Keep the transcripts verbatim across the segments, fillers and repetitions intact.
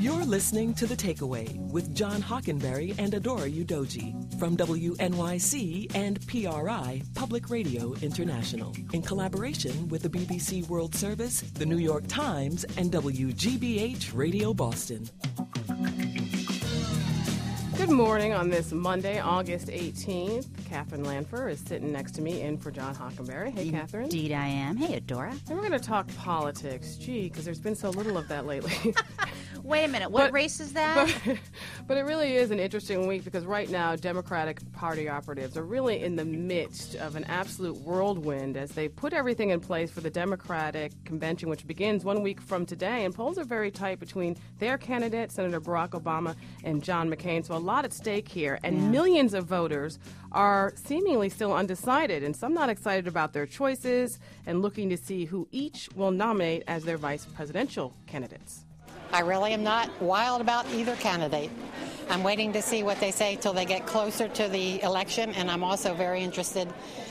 You're listening to The Takeaway with John Hockenberry and Adora Udoji from W N Y C and P R I, Public Radio International, in collaboration with the B B C World Service, the New York Times, and W G B H Radio Boston. Good morning on this Monday, August eighteenth. Catherine Lanfer is sitting next to me in for John Hockenberry. Hey, Catherine. Indeed I am. Hey, Adora. And we're going to talk politics. Gee, because there's been so little of that lately. Wait a minute. What But- race is that? But, but it really is an interesting week because right now Democratic Party operatives are really in the midst of an absolute whirlwind as they put everything in place for the Democratic convention, which begins one week from today. And polls are very tight between their candidate, Senator Barack Obama, and John McCain. So a lot at stake here. And Yeah. millions of voters are seemingly still undecided, and some not excited about their choices and looking to see who each will nominate as their vice presidential candidates. I really am not wild about either candidate. I'm waiting to see what they say till they get closer to the election, and I'm also very interested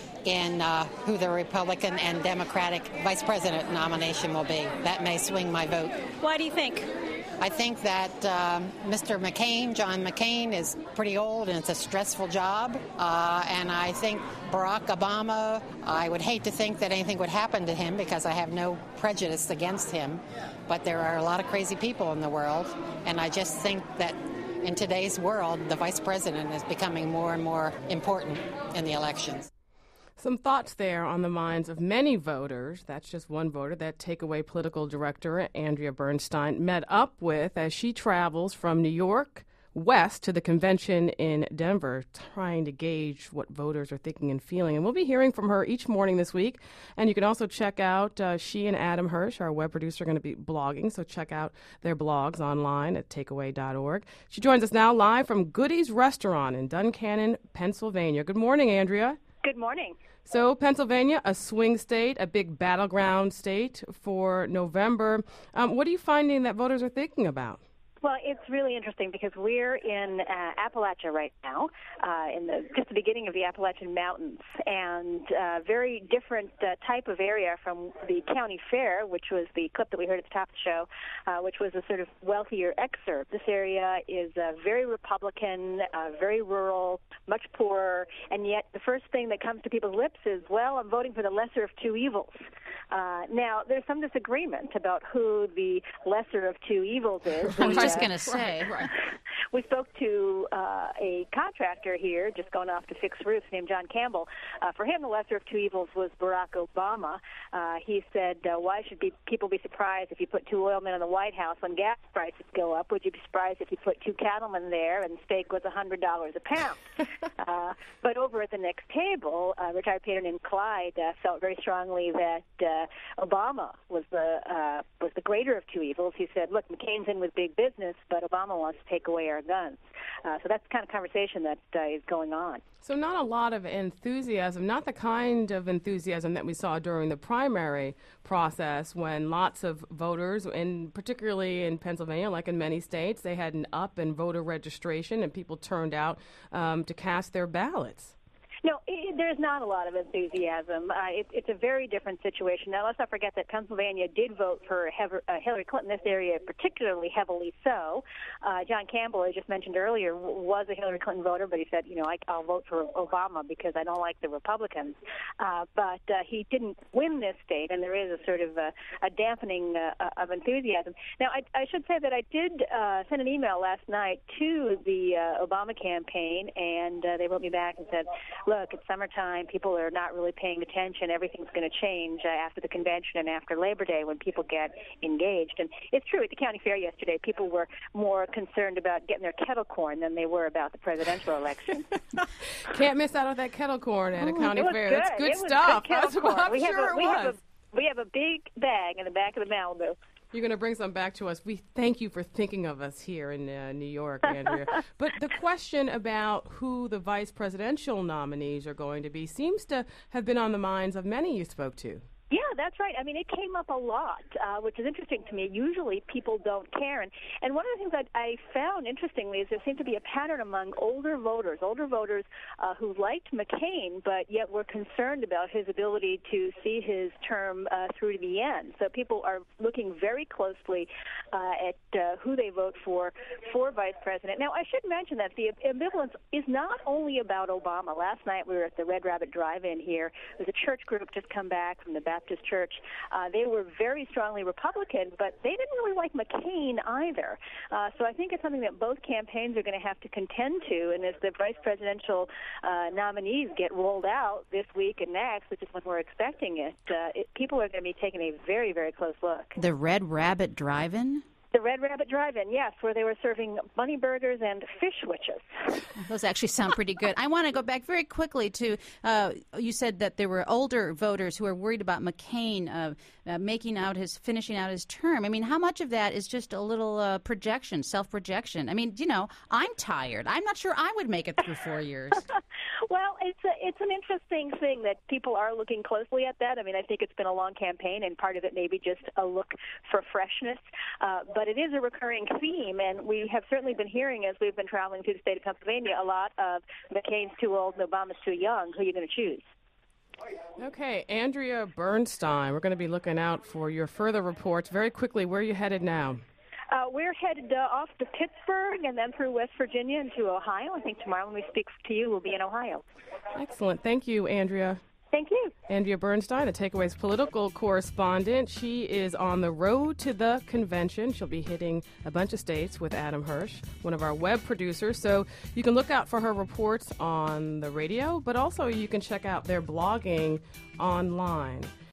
in uh, who the Republican and Democratic vice president nomination will be. That may swing my vote. Why do you think? I think that um, Mister McCain, John McCain, is pretty old and it's a stressful job. Uh, and I think Barack Obama, I would hate to think that anything would happen to him because I have no prejudice against him. But there are a lot of crazy people in the world. And I just think that in today's world, the vice president is becoming more and more important in the elections. Some thoughts there on the minds of many voters. That's just one voter that Takeaway political director Andrea Bernstein met up with as she travels from New York west to the convention in Denver, trying to gauge what voters are thinking and feeling. And we'll be hearing from her each morning this week. And you can also check out, uh, she and Adam Hirsch, our web producer, are going to be blogging. So check out their blogs online at takeaway dot org. She joins us now live from Goody's Restaurant in Duncannon, Pennsylvania. Good morning, Andrea. Good morning. So Pennsylvania, a swing state, a big battleground state for November. Um, what are you finding that voters are thinking about? Well, it's really interesting because we're in uh, Appalachia right now, uh, in the just the beginning of the Appalachian Mountains, and uh, very different uh, type of area from the county fair, which was the clip that we heard at the top of the show, uh, which was a sort of wealthier excerpt. This area is uh, very Republican, uh, very rural, much poorer, and yet the first thing that comes to people's lips is, well, I'm voting for the lesser of two evils. Uh, now, there's some disagreement about who the lesser of two evils is. I was just Uh, going to say. Right. We spoke to uh, a contractor here, just going off to fix roofs, named John Campbell. Uh, for him, the lesser of two evils was Barack Obama. Uh, he said, uh, why should be, people be surprised if you put two oilmen in the White House when gas prices go up? Would you be surprised if you put two cattlemen there and steak was one hundred dollars a pound? uh, but over at the next table, uh, retired painter named Clyde uh, felt very strongly that uh, Obama was the uh, was the greater of two evils. He said, look, McCain's in with big business, but Obama wants to take away our guns. Uh, so that's the kind of conversation that uh, is going on. So not a lot of enthusiasm, not the kind of enthusiasm that we saw during the primary process when lots of voters, and particularly in Pennsylvania, like in many states, they had an up in voter registration and people turned out um, to cast their ballots. No, it, there's not a lot of enthusiasm. Uh, it, it's a very different situation. Now, let's not forget that Pennsylvania did vote for Hever, uh, Hillary Clinton, this area particularly heavily so. Uh, John Campbell, I just mentioned earlier, w- was a Hillary Clinton voter, but he said, you know, I, I'll vote for Obama because I don't like the Republicans. Uh, but uh, he didn't win this state, and there is a sort of a, a dampening uh, of enthusiasm. Now, I, I should say that I did uh, send an email last night to the uh, Obama campaign, and uh, they wrote me back and said, look, it's summertime. People are not really paying attention. Everything's going to change uh, after the convention and after Labor Day when people get engaged. And it's true, at the county fair yesterday, people were more concerned about getting their kettle corn than they were about the presidential election. Can't miss out on that kettle corn at a Ooh, county it was fair. good. That's good It was stuff. good kettle That's what corn. I'm we have sure a, it we was. Have a, we have a big bag in the back of the Malibu. You're going to bring some back to us. We thank you for thinking of us here in uh, New York, Andrea. But the question about who the vice presidential nominees are going to be seems to have been on the minds of many you spoke to. Yeah, that's right. I mean, it came up a lot, uh, which is interesting to me. Usually people don't care. And, and one of the things that I found interestingly is there seemed to be a pattern among older voters, older voters uh, who liked McCain, but yet were concerned about his ability to see his term uh, through to the end. So people are looking very closely uh, at uh, who they vote for for vice president. Now, I should mention that the ambivalence is not only about Obama. Last night we were at the Red Rabbit Drive-In here. There's a church group just come back from the Baptist Church. Uh, they were very strongly Republican, but they didn't really like McCain either. Uh, so I think it's something that both campaigns are going to have to contend to. And as the vice presidential uh, nominees get rolled out this week and next, which is when we're expecting it, uh, it people are going to be taking a very, very close look. The Red Rabbit Drive-In? The Red Rabbit Drive-In, yes, where they were serving bunny burgers and fish witches. Those actually sound pretty good. I want to go back very quickly to, uh, you said that there were older voters who are worried about McCain uh, uh, making out his, finishing out his term. I mean, how much of that is just a little uh, projection, self-projection? I mean, you know, I'm tired. I'm not sure I would make it through four years. Well, it's a, it's an interesting thing that people are looking closely at that. I mean, I think it's been a long campaign, and part of it may be just a look for freshness. Uh, but it is a recurring theme, and we have certainly been hearing as we've been traveling through the state of Pennsylvania a lot of McCain's too old and Obama's too young. Who are you going to choose? Okay, Andrea Bernstein, we're going to be looking out for your further reports. Very quickly, where are you headed now? Uh, we're headed uh, off to Pittsburgh and then through West Virginia into Ohio. I think tomorrow when we speak to you, we'll be in Ohio. Excellent. Thank you, Andrea. Thank you. Andrea Bernstein, the Takeaway's political correspondent. She is on the road to the convention. She'll be hitting a bunch of states with Adam Hirsch, one of our web producers. So you can look out for her reports on the radio, but also you can check out their blogging online.